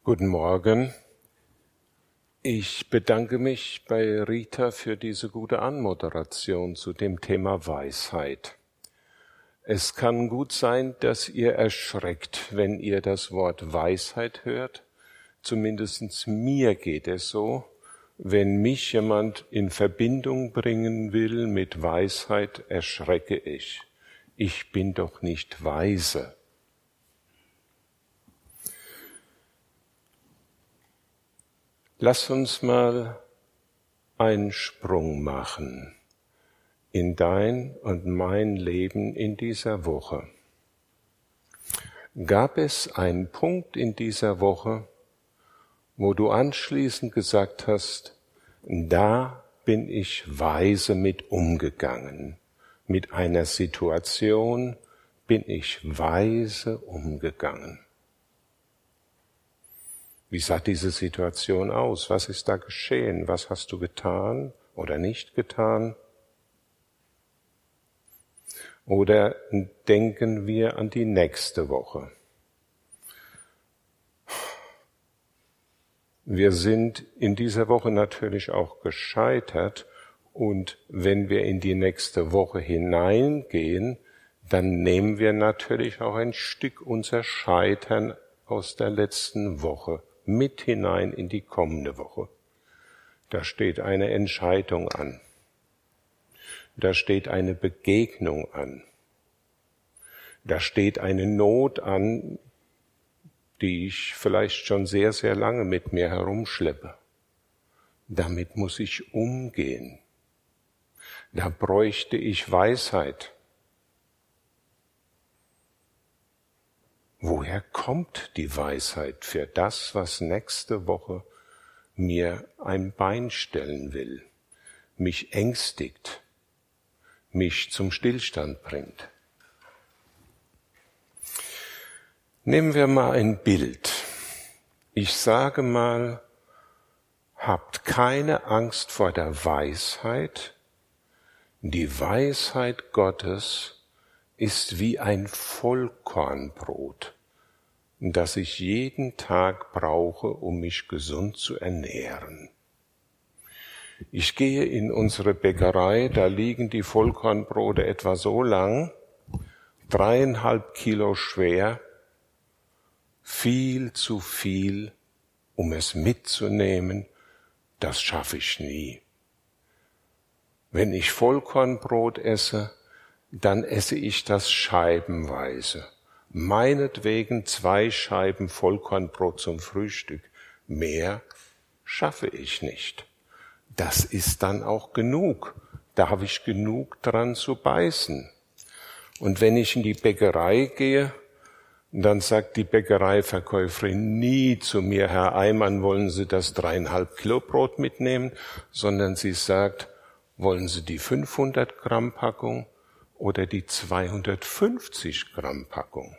Guten Morgen. Ich bedanke mich bei Rita für diese gute Anmoderation zu dem Thema Weisheit. Es kann gut sein, dass ihr erschreckt, wenn ihr das Wort Weisheit hört. Zumindest mir geht es so. Wenn mich jemand in Verbindung bringen will mit Weisheit, erschrecke ich. Ich bin doch nicht weise. Lass uns mal einen Sprung machen in dein und mein Leben in dieser Woche. Gab es einen Punkt in dieser Woche, wo du anschließend gesagt hast, da bin ich weise mit umgegangen. Mit einer Situation bin ich weise umgegangen. Wie sah diese Situation aus? Was ist da geschehen? Was hast du getan oder nicht getan? Oder denken wir an die nächste Woche? Wir sind in dieser Woche natürlich auch gescheitert und wenn wir in die nächste Woche hineingehen, dann nehmen wir natürlich auch ein Stück unser Scheitern aus der letzten Woche mit hinein in die kommende Woche. Da steht eine Entscheidung an. Da steht eine Begegnung an. Da steht eine Not an, die ich vielleicht schon sehr, sehr lange mit mir herumschleppe. Damit muss ich umgehen. Da bräuchte ich Weisheit. Woher kommt die Weisheit für das, was nächste Woche mir ein Bein stellen will, mich ängstigt, mich zum Stillstand bringt? Nehmen wir mal ein Bild. Ich sage mal, habt keine Angst vor der Weisheit. Die Weisheit Gottes ist wie ein Vollkornbrot, das ich jeden Tag brauche, um mich gesund zu ernähren. Ich gehe in unsere Bäckerei, da liegen die Vollkornbrote etwa so lang, 3,5 Kilo schwer, viel zu viel, um es mitzunehmen, das schaffe ich nie. Wenn ich Vollkornbrot esse, dann esse ich das scheibenweise. Meinetwegen 2 Scheiben Vollkornbrot zum Frühstück. Mehr schaffe ich nicht. Das ist dann auch genug. Da habe ich genug dran zu beißen. Und wenn ich in die Bäckerei gehe, dann sagt die Bäckereiverkäuferin nie zu mir, Herr Eimann, wollen Sie das 3,5 Kilo Brot mitnehmen? Sondern sie sagt, wollen Sie die 500 Gramm Packung oder die 250 Gramm Packung?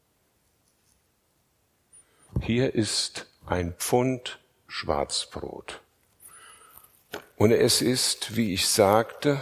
Hier ist ein Pfund Schwarzbrot. Und es ist, wie ich sagte,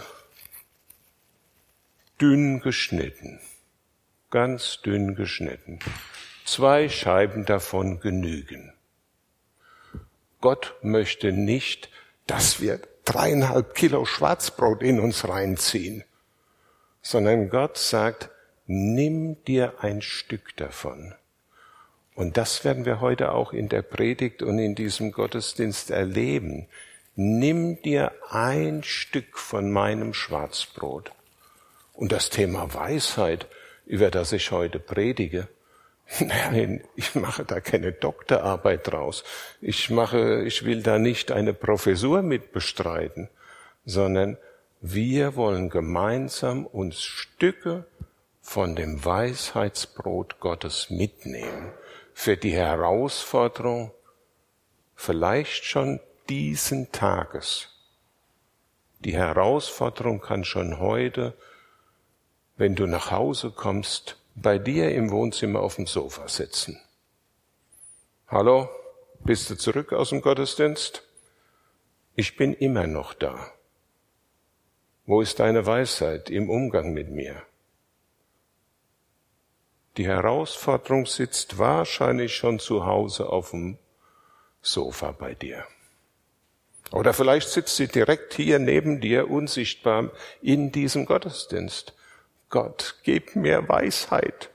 dünn geschnitten. Ganz dünn geschnitten. 2 Scheiben davon genügen. Gott möchte nicht, dass wir 3,5 Kilo Schwarzbrot in uns reinziehen, sondern Gott sagt, nimm dir ein Stück davon. Und das werden wir heute auch in der Predigt und in diesem Gottesdienst erleben. Nimm dir ein Stück von meinem Schwarzbrot. Und das Thema Weisheit, über das ich heute predige, nein, ich mache da keine Doktorarbeit draus. Ich will da nicht eine Professur mit bestreiten, sondern wir wollen gemeinsam uns Stücke von dem Weisheitsbrot Gottes mitnehmen für die Herausforderung vielleicht schon diesen Tages. Die Herausforderung kann schon heute, wenn du nach Hause kommst, bei dir im Wohnzimmer auf dem Sofa sitzen. Hallo, bist du zurück aus dem Gottesdienst? Ich bin immer noch da. Wo ist deine Weisheit im Umgang mit mir? Die Herausforderung sitzt wahrscheinlich schon zu Hause auf dem Sofa bei dir. Oder vielleicht sitzt sie direkt hier neben dir, unsichtbar, in diesem Gottesdienst. Gott, gib mir Weisheit.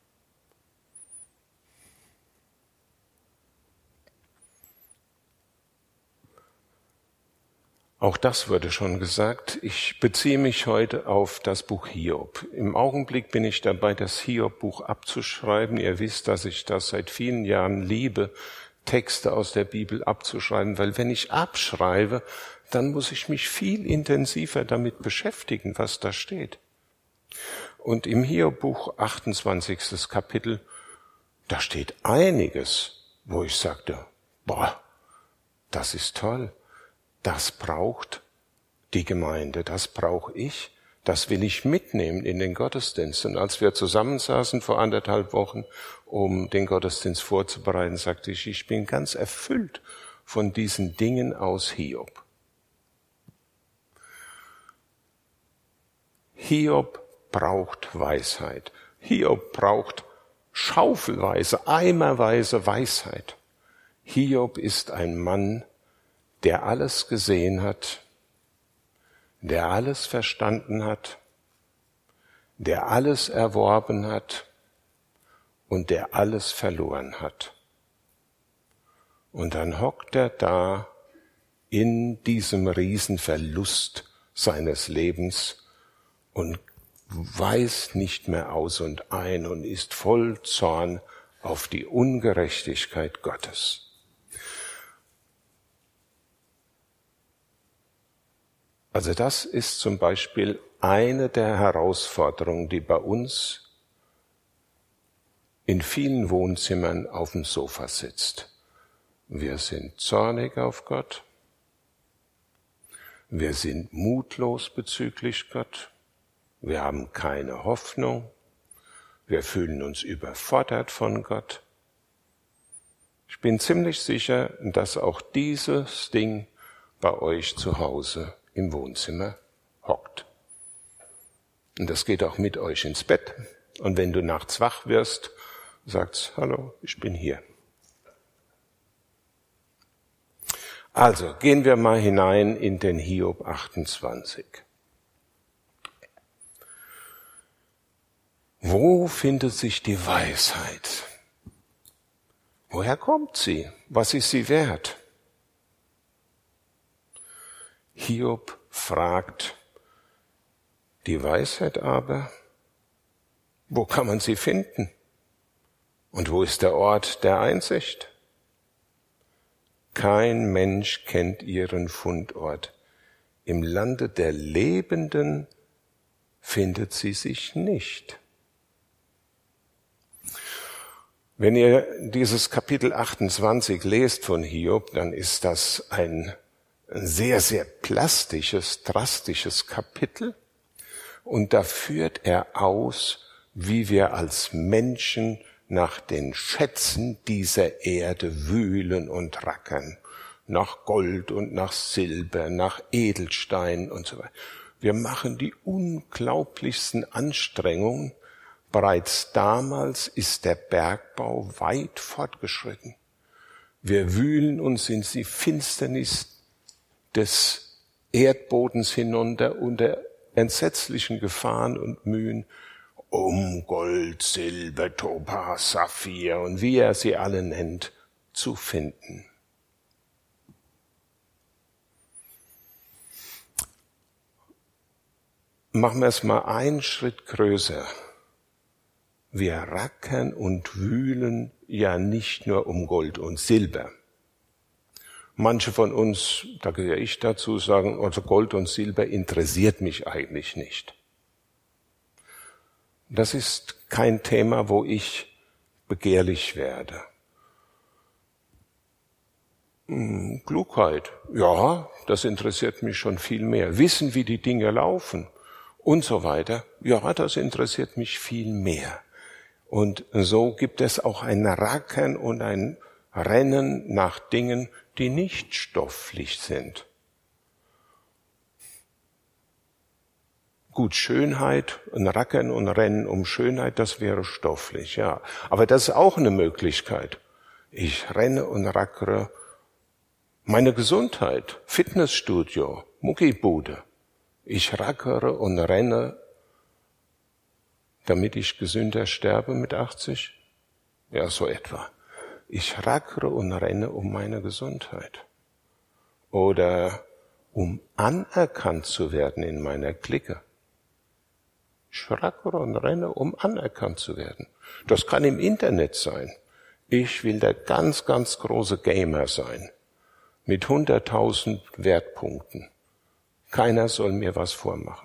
Auch das wurde schon gesagt. Ich beziehe mich heute auf das Buch Hiob. Im Augenblick bin ich dabei, das Hiob-Buch abzuschreiben. Ihr wisst, dass ich das seit vielen Jahren liebe, Texte aus der Bibel abzuschreiben, weil wenn ich abschreibe, dann muss ich mich viel intensiver damit beschäftigen, was da steht. Und im Hiob-Buch, 28. Kapitel, da steht einiges, wo ich sagte, das ist toll. Das braucht die Gemeinde, das brauche ich, das will ich mitnehmen in den Gottesdienst. Und als wir zusammensaßen vor 1,5 Wochen, um den Gottesdienst vorzubereiten, sagte ich bin ganz erfüllt von diesen Dingen aus Hiob. Hiob braucht Weisheit. Hiob braucht schaufelweise, eimerweise Weisheit. Hiob ist ein Mann, der alles gesehen hat, der alles verstanden hat, der alles erworben hat und der alles verloren hat. Und dann hockt er da in diesem Riesenverlust seines Lebens und weiß nicht mehr aus und ein und ist voll Zorn auf die Ungerechtigkeit Gottes. Also das ist zum Beispiel eine der Herausforderungen, die bei uns in vielen Wohnzimmern auf dem Sofa sitzt. Wir sind zornig auf Gott. Wir sind mutlos bezüglich Gott. Wir haben keine Hoffnung. Wir fühlen uns überfordert von Gott. Ich bin ziemlich sicher, dass auch dieses Ding bei euch zu Hause im Wohnzimmer hockt. Und das geht auch mit euch ins Bett. Und wenn du nachts wach wirst, sagst, hallo, ich bin hier. Also, gehen wir mal hinein in den Hiob 28. Wo findet sich die Weisheit? Woher kommt sie? Was ist sie wert? Hiob fragt, die Weisheit aber, wo kann man sie finden? Und wo ist der Ort der Einsicht? Kein Mensch kennt ihren Fundort. Im Lande der Lebenden findet sie sich nicht. Wenn ihr dieses Kapitel 28 lest von Hiob, dann ist das ein sehr, sehr plastisches, drastisches Kapitel. Und da führt er aus, wie wir als Menschen nach den Schätzen dieser Erde wühlen und rackern. Nach Gold und nach Silber, nach Edelstein und so weiter. Wir machen die unglaublichsten Anstrengungen. Bereits damals ist der Bergbau weit fortgeschritten. Wir wühlen uns in die Finsternis des Erdbodens hinunter unter entsetzlichen Gefahren und Mühen, um Gold, Silber, Topas, Saphir und wie er sie alle nennt, zu finden. Machen wir es mal einen Schritt größer. Wir rackern und wühlen ja nicht nur um Gold und Silber. Manche von uns, da gehöre ich dazu, sagen, also Gold und Silber interessiert mich eigentlich nicht. Das ist kein Thema, wo ich begehrlich werde. Klugheit, ja, das interessiert mich schon viel mehr. Wissen, wie die Dinge laufen und so weiter, ja, das interessiert mich viel mehr. Und so gibt es auch ein Rackern und ein Rennen nach Dingen, die nicht stofflich sind. Gut, Schönheit, ein Rackern und Rennen um Schönheit, das wäre stofflich, ja. Aber das ist auch eine Möglichkeit. Ich renne und rackere Meine Gesundheit, Fitnessstudio, Muckibude. Ich rackere und renne, damit ich gesünder sterbe mit 80? Ja, so etwa. Ich rackere und renne um meine Gesundheit. Oder um anerkannt zu werden in meiner Clique. Ich rackere und renne, um anerkannt zu werden. Das kann im Internet sein. Ich will der ganz, ganz große Gamer sein. Mit 100.000 Wertpunkten. Keiner soll mir was vormachen.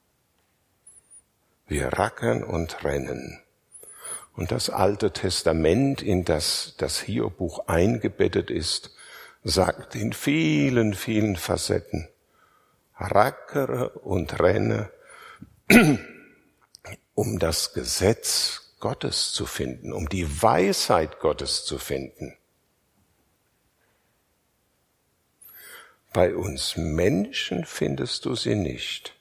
Wir rackern und rennen. Und das Alte Testament, in das das Hiob-Buch eingebettet ist, sagt in vielen, vielen Facetten, rackere und renne, um das Gesetz Gottes zu finden, um die Weisheit Gottes zu finden. Bei uns Menschen findest du sie nicht.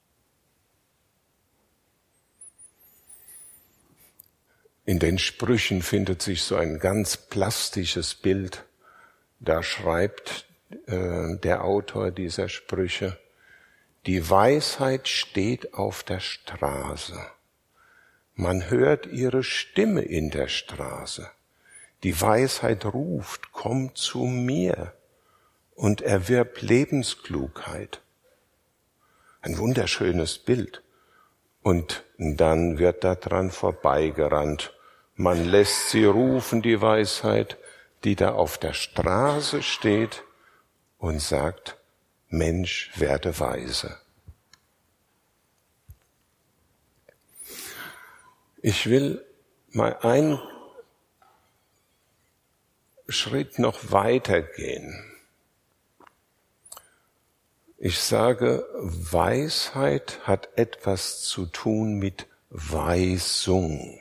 In den Sprüchen findet sich so ein ganz plastisches Bild. Da schreibt der Autor dieser Sprüche, die Weisheit steht auf der Straße. Man hört ihre Stimme in der Straße. Die Weisheit ruft, komm zu mir und erwirb Lebensklugheit. Ein wunderschönes Bild. Und dann wird daran vorbeigerannt. Man lässt sie rufen, die Weisheit, die da auf der Straße steht und sagt, Mensch, werde weise. Ich will mal einen Schritt noch weitergehen. Ich sage, Weisheit hat etwas zu tun mit Weisung.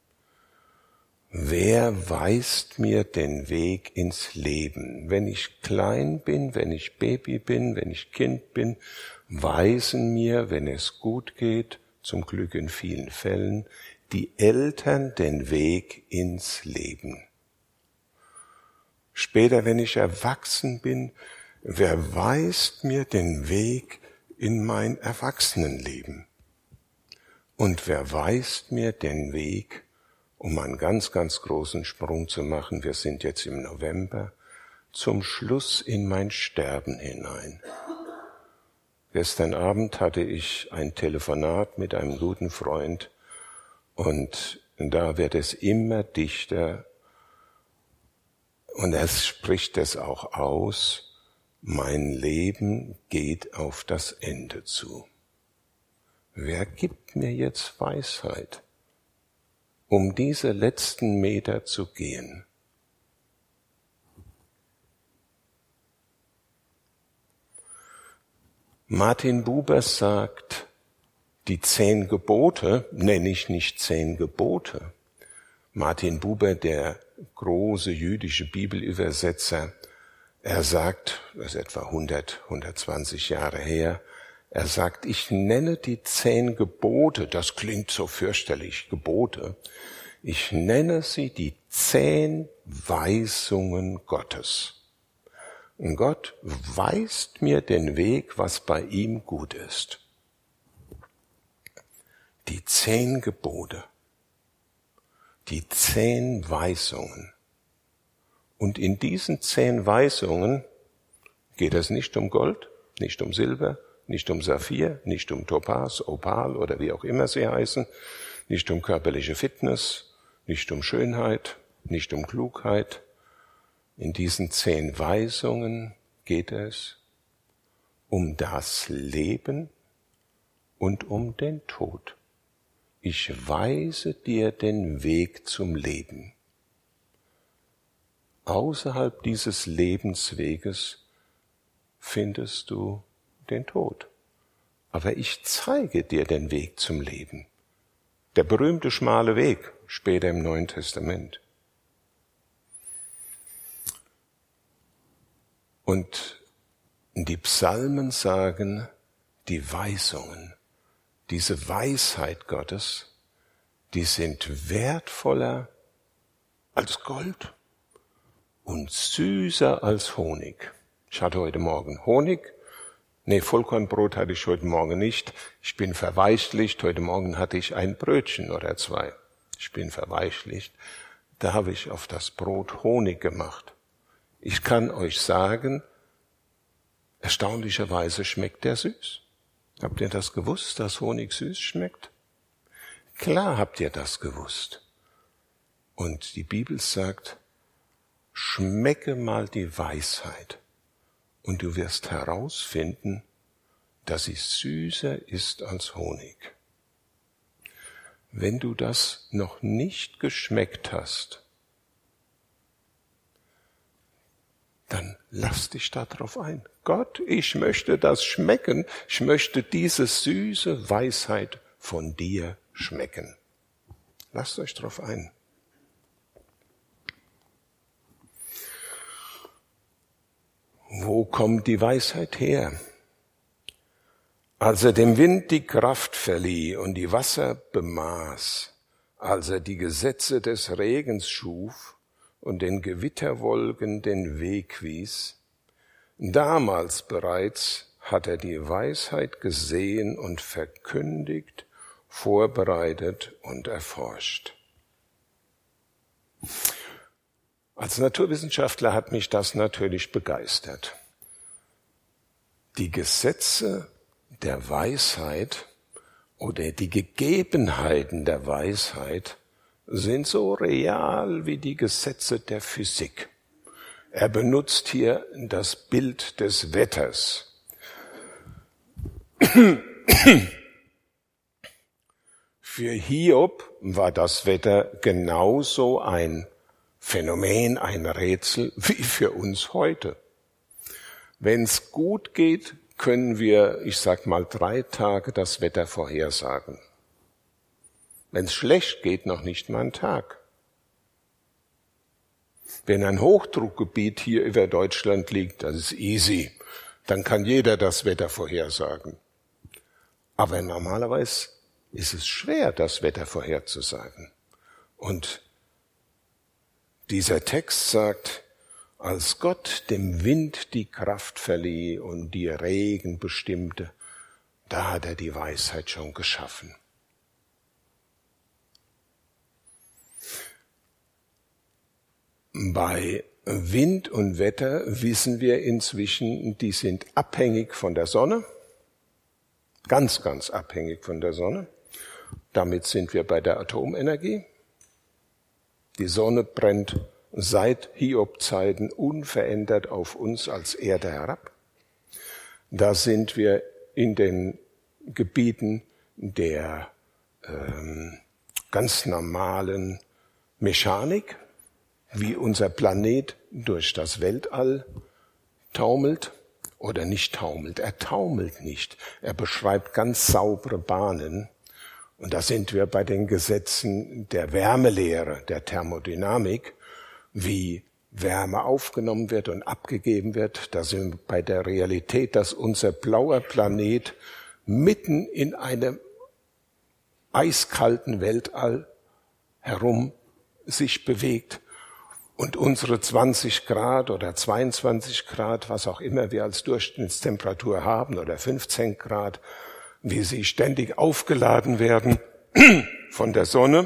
Wer weist mir den Weg ins Leben? Wenn ich klein bin, wenn ich Baby bin, wenn ich Kind bin, weisen mir, wenn es gut geht, zum Glück in vielen Fällen, die Eltern den Weg ins Leben. Später, wenn ich erwachsen bin, wer weist mir den Weg in mein Erwachsenenleben? Und wer weist mir den Weg, um einen ganz, ganz großen Sprung zu machen, wir sind jetzt im November, zum Schluss in mein Sterben hinein? Gestern Abend hatte ich ein Telefonat mit einem guten Freund und da wird es immer dichter und er spricht es auch aus, mein Leben geht auf das Ende zu. Wer gibt mir jetzt Weisheit, um diese letzten Meter zu gehen? Martin Buber sagt, die 10 Gebote nenne ich nicht 10 Gebote. Martin Buber, der große jüdische Bibelübersetzer, er sagt, das ist etwa 120 Jahre her, er sagt, ich nenne die 10 Gebote, das klingt so fürchterlich, Gebote, ich nenne sie die 10 Weisungen Gottes. Und Gott weist mir den Weg, was bei ihm gut ist. Die 10 Gebote, die 10 Weisungen. Und in diesen 10 Weisungen geht es nicht um Gold, nicht um Silber, nicht um Saphir, nicht um Topaz, Opal oder wie auch immer sie heißen, nicht um körperliche Fitness, nicht um Schönheit, nicht um Klugheit. In diesen 10 Weisungen geht es um das Leben und um den Tod. Ich weise dir den Weg zum Leben. Außerhalb dieses Lebensweges findest du den Tod. Aber ich zeige dir den Weg zum Leben. Der berühmte schmale Weg, später im Neuen Testament. Und die Psalmen sagen, die Weisungen, diese Weisheit Gottes, die sind wertvoller als Gold und süßer als Honig. Ich hatte heute Morgen Honig. Vollkornbrot hatte ich heute Morgen nicht. Ich bin verweichlicht. Heute Morgen hatte ich ein Brötchen oder 2. Ich bin verweichlicht. Da habe ich auf das Brot Honig gemacht. Ich kann euch sagen, erstaunlicherweise schmeckt der süß. Habt ihr das gewusst, dass Honig süß schmeckt? Klar habt ihr das gewusst. Und die Bibel sagt, schmecke mal die Weisheit und du wirst herausfinden, dass sie süßer ist als Honig. Wenn du das noch nicht geschmeckt hast, dann lass dich darauf ein. Gott, ich möchte das schmecken. Ich möchte diese süße Weisheit von dir schmecken. Lasst euch darauf ein. Wo kommt die Weisheit her? Als er dem Wind die Kraft verlieh und die Wasser bemaß, als er die Gesetze des Regens schuf und den Gewitterwolken den Weg wies, damals bereits hat er die Weisheit gesehen und verkündigt, vorbereitet und erforscht. Als Naturwissenschaftler hat mich das natürlich begeistert. Die Gesetze der Weisheit oder die Gegebenheiten der Weisheit sind so real wie die Gesetze der Physik. Er benutzt hier das Bild des Wetters. Für Hiob war das Wetter genauso ein Phänomen, ein Rätsel wie für uns heute. Wenn es gut geht, können wir, 3 Tage das Wetter vorhersagen. Wenn es schlecht geht, noch nicht mal einen Tag. Wenn ein Hochdruckgebiet hier über Deutschland liegt, das ist easy, dann kann jeder das Wetter vorhersagen. Aber normalerweise ist es schwer, das Wetter vorherzusagen. Und dieser Text sagt, als Gott dem Wind die Kraft verlieh und die Regen bestimmte, da hat er die Weisheit schon geschaffen. Bei Wind und Wetter wissen wir inzwischen, die sind abhängig von der Sonne, ganz, ganz abhängig von der Sonne. Damit sind wir bei der Atomenergie. Die Sonne brennt seit Hiob-Zeiten unverändert auf uns als Erde herab. Da sind wir in den Gebieten der ganz normalen Mechanik, wie unser Planet durch das Weltall taumelt oder nicht taumelt. Er taumelt nicht. Er beschreibt ganz saubere Bahnen. Und da sind wir bei den Gesetzen der Wärmelehre, der Thermodynamik, wie Wärme aufgenommen wird und abgegeben wird. Da sind wir bei der Realität, dass unser blauer Planet mitten in einem eiskalten Weltall herum sich bewegt und unsere 20 Grad oder 22 Grad, was auch immer wir als Durchschnittstemperatur haben, oder 15 Grad, wie sie ständig aufgeladen werden von der Sonne.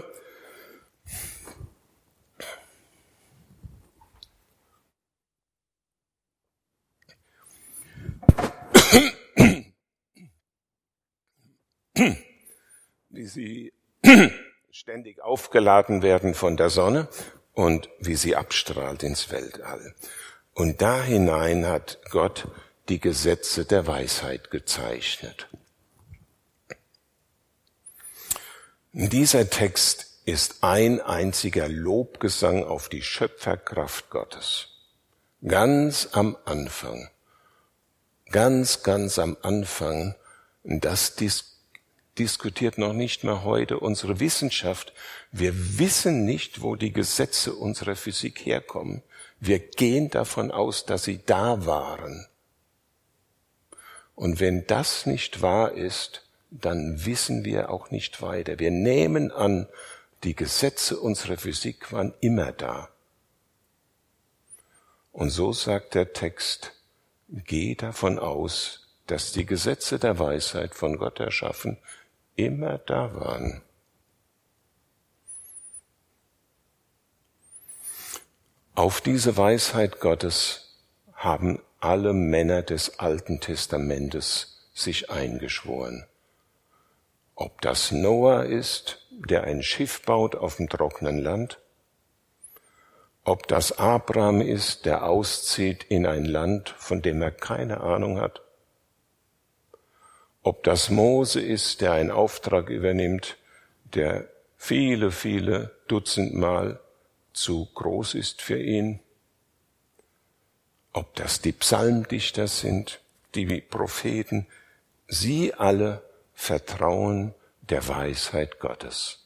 Wie sie ständig aufgeladen werden von der Sonne und wie sie abstrahlt ins Weltall. Und da hinein hat Gott die Gesetze der Weisheit gezeichnet. Dieser Text ist ein einziger Lobgesang auf die Schöpferkraft Gottes. Ganz am Anfang, ganz am Anfang, das diskutiert noch nicht mal heute unsere Wissenschaft. Wir wissen nicht, wo die Gesetze unserer Physik herkommen. Wir gehen davon aus, dass sie da waren. Und wenn das nicht wahr ist, dann wissen wir auch nicht weiter. Wir nehmen an, die Gesetze unserer Physik waren immer da. Und so sagt der Text, geh davon aus, dass die Gesetze der Weisheit von Gott erschaffen immer da waren. Auf diese Weisheit Gottes haben alle Männer des Alten Testamentes sich eingeschworen. Ob das Noah ist, der ein Schiff baut auf dem trockenen Land, ob das Abraham ist, der auszieht in ein Land, von dem er keine Ahnung hat, ob das Mose ist, der einen Auftrag übernimmt, der viele, viele Dutzendmal zu groß ist für ihn, ob das die Psalmdichter sind, die Propheten, sie alle vertrauen der Weisheit Gottes.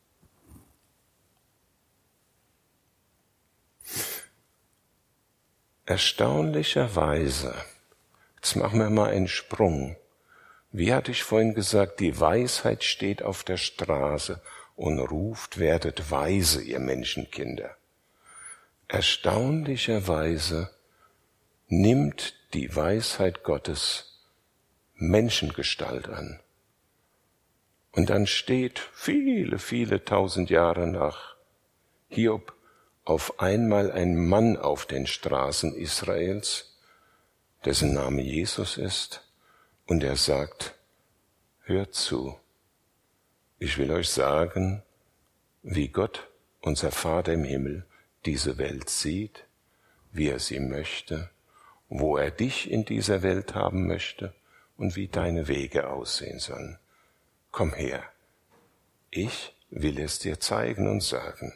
Erstaunlicherweise, jetzt machen wir mal einen Sprung. Wie hatte ich vorhin gesagt, die Weisheit steht auf der Straße und ruft, werdet weise, ihr Menschenkinder. Erstaunlicherweise nimmt die Weisheit Gottes Menschengestalt an. Und dann steht viele, viele tausend Jahre nach Hiob auf einmal ein Mann auf den Straßen Israels, dessen Name Jesus ist, und er sagt, hört zu, ich will euch sagen, wie Gott, unser Vater im Himmel, diese Welt sieht, wie er sie möchte, wo er dich in dieser Welt haben möchte und wie deine Wege aussehen sollen. Komm her, ich will es dir zeigen und sagen.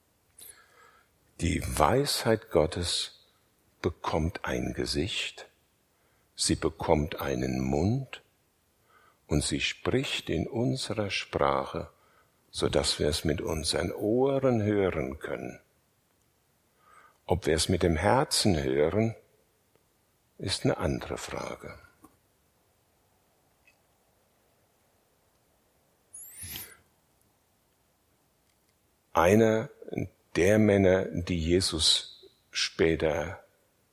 Die Weisheit Gottes bekommt ein Gesicht, sie bekommt einen Mund und sie spricht in unserer Sprache, sodass wir es mit unseren Ohren hören können. Ob wir es mit dem Herzen hören, ist eine andere Frage. Einer der Männer, die Jesus später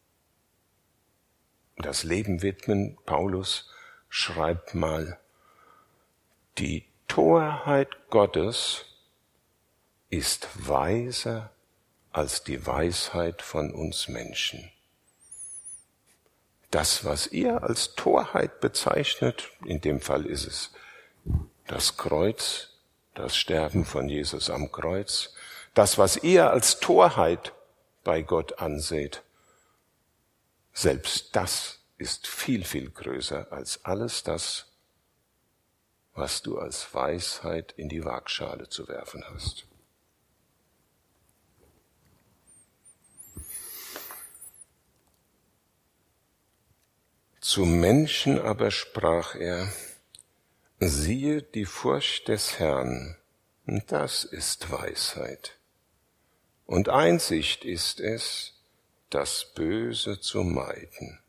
das Leben widmen, Paulus, schreibt mal, die Torheit Gottes ist weiser als die Weisheit von uns Menschen. Das, was ihr als Torheit bezeichnet, in dem Fall ist es das Kreuz, das Sterben von Jesus am Kreuz, das, was ihr als Torheit bei Gott anseht, selbst das ist viel, viel größer als alles das, was du als Weisheit in die Waagschale zu werfen hast. Zum Menschen aber sprach er, siehe die Furcht des Herrn, das ist Weisheit. Und Einsicht ist es, das Böse zu meiden.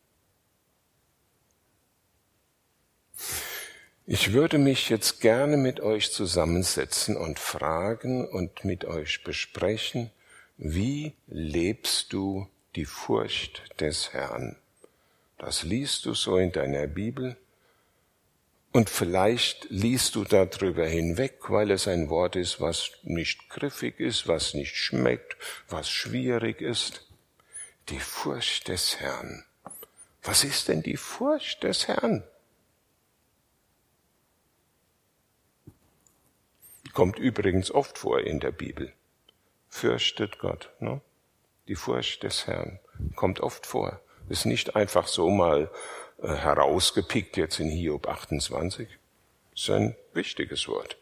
Ich würde mich jetzt gerne mit euch zusammensetzen und fragen und mit euch besprechen, wie lebst du die Furcht des Herrn? Das liest du so in deiner Bibel und vielleicht liest du darüber hinweg, weil es ein Wort ist, was nicht griffig ist, was nicht schmeckt, was schwierig ist. Die Furcht des Herrn. Was ist denn die Furcht des Herrn? Kommt übrigens oft vor in der Bibel. Fürchtet Gott. Ne? Die Furcht des Herrn kommt oft vor. Ist nicht einfach so mal herausgepickt jetzt in Hiob 28. Ist ein wichtiges Wort.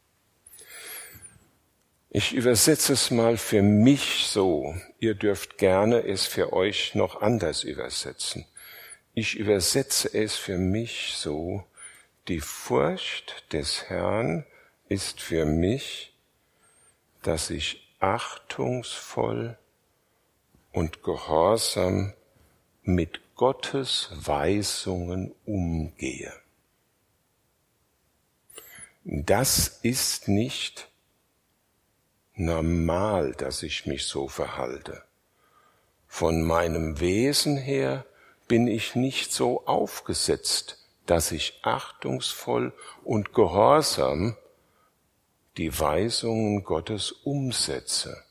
Ich übersetze es mal für mich so. Ihr dürft gerne es für euch noch anders übersetzen. Ich übersetze es für mich so. Die Furcht des Herrn ist für mich, dass ich achtungsvoll und gehorsam mit Gottes Weisungen umgehe. Das ist nicht normal, dass ich mich so verhalte. Von meinem Wesen her bin ich nicht so aufgesetzt, dass ich achtungsvoll und gehorsam die Weisungen Gottes umsetze.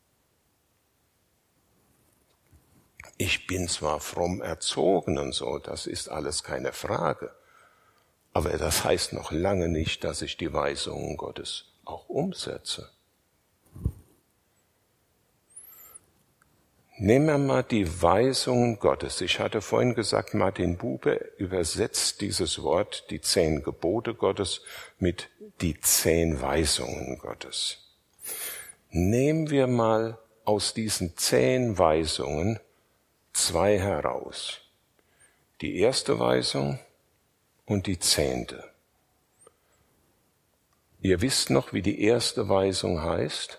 Ich bin zwar fromm erzogen und so, das ist alles keine Frage, aber das heißt noch lange nicht, dass ich die Weisungen Gottes auch umsetze. Nehmen wir mal die Weisungen Gottes. Ich hatte vorhin gesagt, Martin Buber übersetzt dieses Wort, die 10 Gebote Gottes, mit die 10 Weisungen Gottes. Nehmen wir mal aus diesen 10 Weisungen 2 heraus. Die erste Weisung und die 10. Ihr wisst noch, wie die erste Weisung heißt?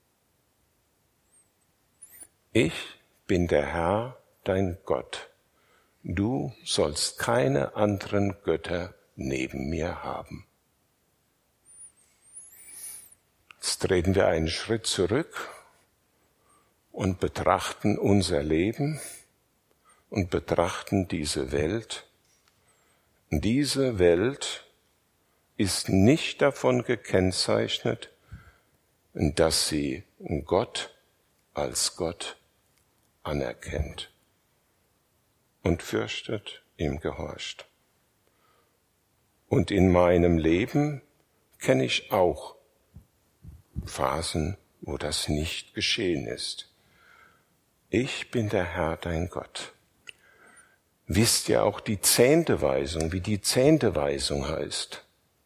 Ich bin der Herr, dein Gott. Du sollst keine anderen Götter neben mir haben. Jetzt treten wir einen Schritt zurück und betrachten unser Leben und betrachten diese Welt. Diese Welt ist nicht davon gekennzeichnet, dass sie Gott als Gott anerkennt und fürchtet, ihm gehorcht. Und in meinem Leben kenne ich auch Phasen, wo das nicht geschehen ist. Ich bin der Herr, dein Gott. Wisst ihr auch die 10. Weisung, wie die 10. Weisung heißt?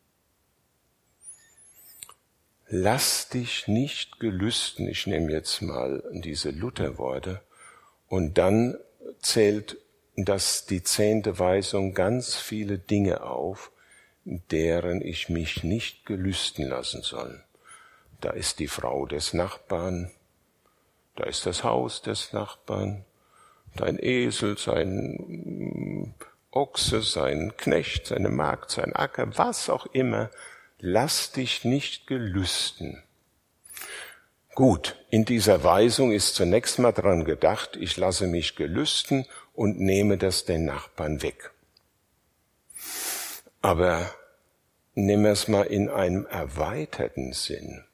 Lass dich nicht gelüsten, ich nehme jetzt mal diese Lutherworte, und dann zählt das die 10. Weisung ganz viele Dinge auf, deren ich mich nicht gelüsten lassen soll. Da ist die Frau des Nachbarn, da ist das Haus des Nachbarn, dein Esel, sein Ochse, sein Knecht, seine Magd, sein Acker, was auch immer. Lass dich nicht gelüsten. Gut, in dieser Weisung ist zunächst mal dran gedacht, ich lasse mich gelüsten und nehme das den Nachbarn weg. Aber nehmen wir es mal in einem erweiterten Sinn.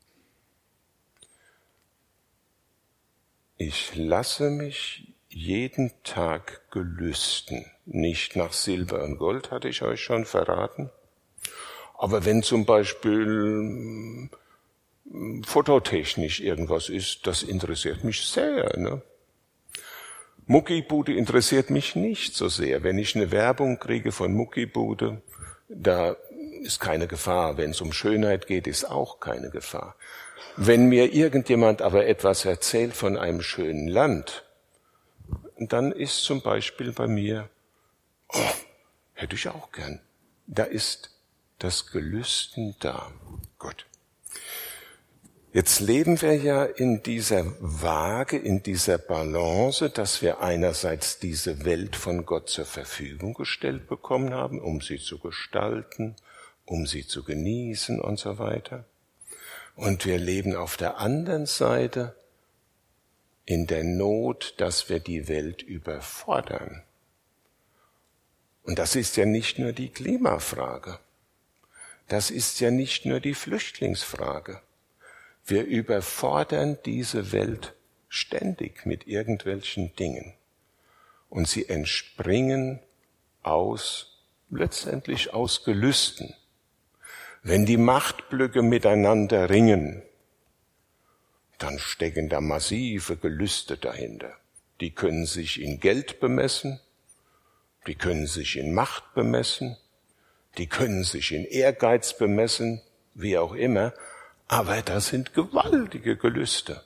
Ich lasse mich jeden Tag gelüsten. Nicht nach Silber und Gold, hatte ich euch schon verraten. Aber wenn zum Beispiel fototechnisch irgendwas ist, das interessiert mich sehr. Ne? Muckibude interessiert mich nicht so sehr. Wenn ich eine Werbung kriege von Muckibude, da ist keine Gefahr. Wenn es um Schönheit geht, ist auch keine Gefahr. Wenn mir irgendjemand aber etwas erzählt von einem schönen Land, dann ist zum Beispiel bei mir, hätte ich auch gern. Da ist das Gelüsten da. Gut. Jetzt leben wir ja in dieser Waage, in dieser Balance, dass wir einerseits diese Welt von Gott zur Verfügung gestellt bekommen haben, um sie zu gestalten, um sie zu genießen und so weiter. Und wir leben auf der anderen Seite in der Not, dass wir die Welt überfordern. Und das ist ja nicht nur die Klimafrage. Das ist ja nicht nur die Flüchtlingsfrage. Wir überfordern diese Welt ständig mit irgendwelchen Dingen. Und sie entspringen letztendlich aus Gelüsten. Wenn die Machtblöcke miteinander ringen, dann stecken da massive Gelüste dahinter. Die können sich in Geld bemessen, die können sich in Macht bemessen, die können sich in Ehrgeiz bemessen, wie auch immer, aber das sind gewaltige Gelüste.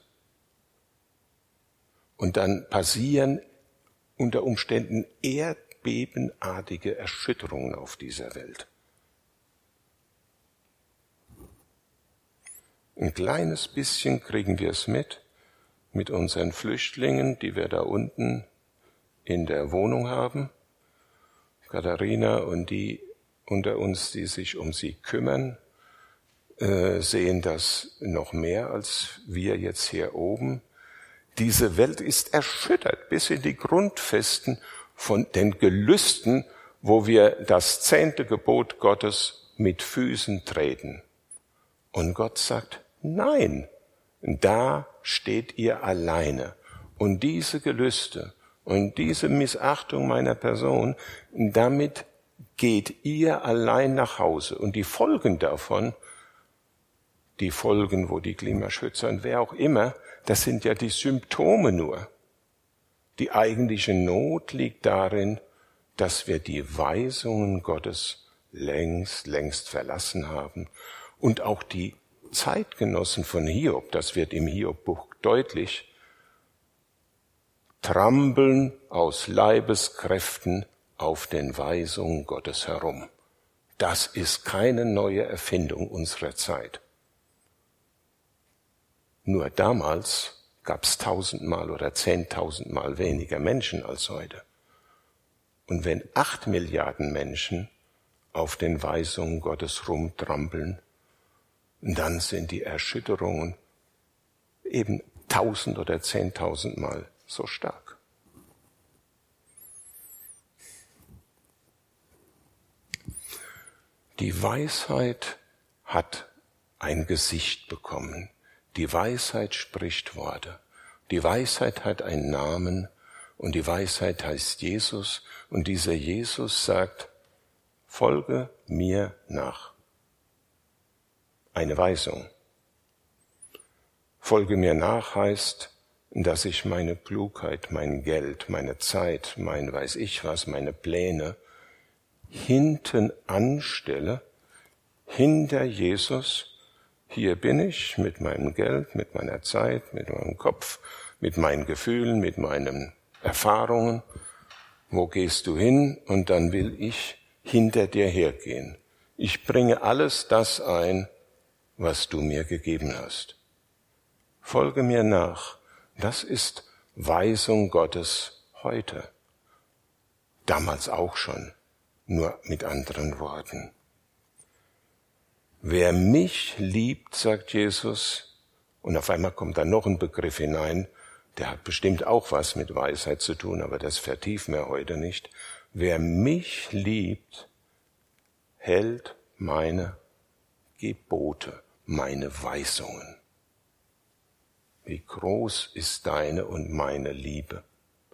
Und dann passieren unter Umständen erdbebenartige Erschütterungen auf dieser Welt. Ein kleines bisschen kriegen wir es mit unseren Flüchtlingen, die wir da unten in der Wohnung haben. Katharina und die unter uns, die sich um sie kümmern, sehen das noch mehr als wir jetzt hier oben. Diese Welt ist erschüttert bis in die Grundfesten von den Gelüsten, wo wir das 10. Gebot Gottes mit Füßen treten. Und Gott sagt, nein, da steht ihr alleine. Und diese Gelüste und diese Missachtung meiner Person, damit geht ihr allein nach Hause. Und die Folgen davon, die Folgen, wo die Klimaschützer und wer auch immer, das sind ja die Symptome nur. Die eigentliche Not liegt darin, dass wir die Weisungen Gottes längst verlassen haben. Und auch die Zeitgenossen von Hiob, das wird im Hiob-Buch deutlich, trampeln aus Leibeskräften auf den Weisungen Gottes herum. Das ist keine neue Erfindung unserer Zeit. Nur damals gab es 1000-mal oder 10.000-mal weniger Menschen als heute. Und wenn 8 Milliarden Menschen auf den Weisungen Gottes rumtrampeln, dann sind die Erschütterungen eben 1000 oder 10.000-mal so stark. Die Weisheit hat ein Gesicht bekommen. Die Weisheit spricht Worte. Die Weisheit hat einen Namen und die Weisheit heißt Jesus. Und dieser Jesus sagt, folge mir nach. Eine Weisung. Folge mir nach heißt, dass ich meine Klugheit, mein Geld, meine Zeit, mein weiß ich was, meine Pläne hinten anstelle, hinter Jesus. Hier bin ich mit meinem Geld, mit meiner Zeit, mit meinem Kopf, mit meinen Gefühlen, mit meinen Erfahrungen. Wo gehst du hin? Und dann will ich hinter dir hergehen. Ich bringe alles das ein, was du mir gegeben hast. Folge mir nach. Das ist Weisung Gottes heute. Damals auch schon, nur mit anderen Worten. Wer mich liebt, sagt Jesus, und auf einmal kommt da noch ein Begriff hinein, der hat bestimmt auch was mit Weisheit zu tun, aber das vertiefen wir heute nicht. Wer mich liebt, hält meine Gebote, meine Weisungen. Wie groß ist deine und meine Liebe?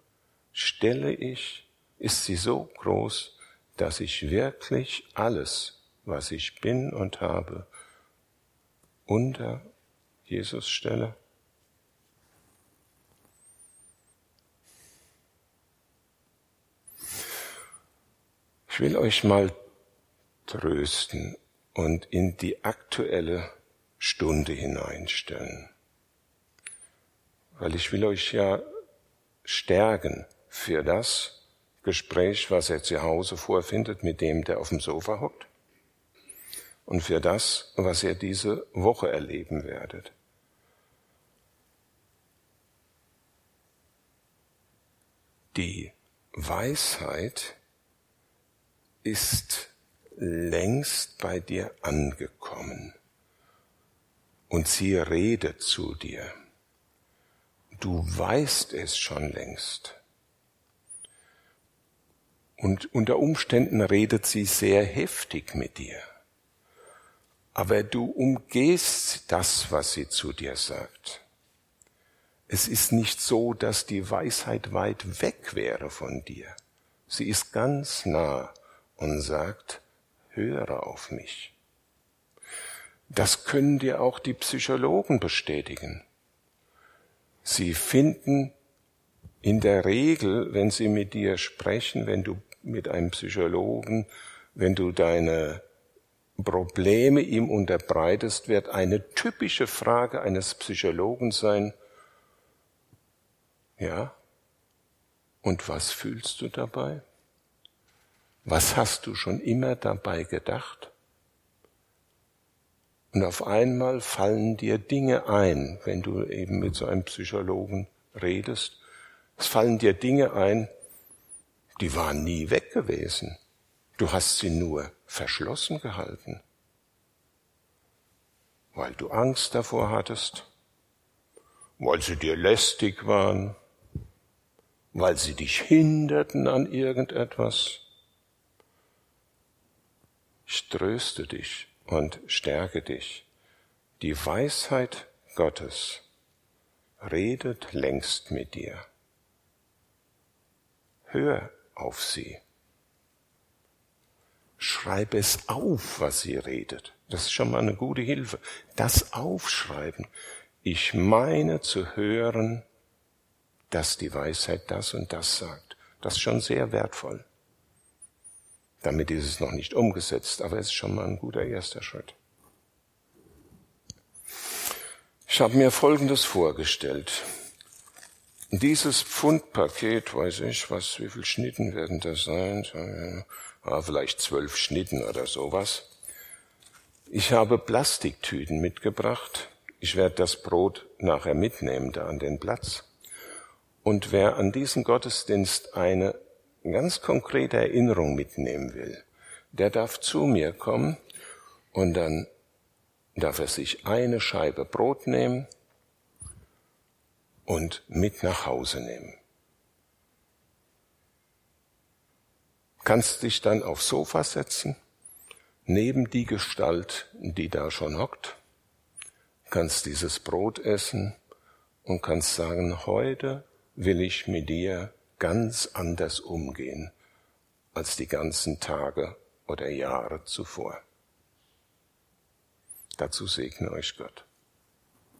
Ist sie so groß, dass ich wirklich alles, was ich bin und habe, unter Jesus stelle? Ich will euch mal trösten und in die aktuelle Stunde hineinstellen. Weil ich will euch ja stärken für das Gespräch, was ihr zu Hause vorfindet mit dem, der auf dem Sofa hockt. Und für das, was ihr diese Woche erleben werdet. Die Weisheit ist längst bei dir angekommen und sie redet zu dir. Du weißt es schon längst. Und unter Umständen redet sie sehr heftig mit dir. Aber du umgehst das, was sie zu dir sagt. Es ist nicht so, dass die Weisheit weit weg wäre von dir. Sie ist ganz nah und sagt, höre auf mich. Das können dir auch die Psychologen bestätigen. Sie finden in der Regel, wenn sie mit dir sprechen, wenn du mit einem Psychologen, wenn du deine Probleme ihm unterbreitest, wird eine typische Frage eines Psychologen sein, ja, und was fühlst du dabei? Was hast du schon immer dabei gedacht? Und auf einmal fallen dir Dinge ein, wenn du eben mit so einem Psychologen redest. Es fallen dir Dinge ein, die waren nie weg gewesen. Du hast sie nur verschlossen gehalten, weil du Angst davor hattest, weil sie dir lästig waren, weil sie dich hinderten an irgendetwas. Ich tröste dich und stärke dich. Die Weisheit Gottes redet längst mit dir. Hör auf sie. Schreib es auf, was sie redet. Das ist schon mal eine gute Hilfe. Das Aufschreiben. Ich meine zu hören, dass die Weisheit das und das sagt. Das ist schon sehr wertvoll. Damit ist es noch nicht umgesetzt, aber es ist schon mal ein guter erster Schritt. Ich habe mir Folgendes vorgestellt. Dieses Pfundpaket, weiß ich was, wie viele Schnitten werden das sein? Vielleicht 12 Schnitten oder sowas. Ich habe Plastiktüten mitgebracht. Ich werde das Brot nachher mitnehmen da an den Platz. Und wer an diesen Gottesdienst eine ganz konkrete Erinnerung mitnehmen will, der darf zu mir kommen und dann darf er sich eine Scheibe Brot nehmen und mit nach Hause nehmen. Kannst dich dann aufs Sofa setzen, neben die Gestalt, die da schon hockt, kannst dieses Brot essen und kannst sagen, heute will ich mit dir ganz anders umgehen als die ganzen Tage oder Jahre zuvor. Dazu segne euch Gott.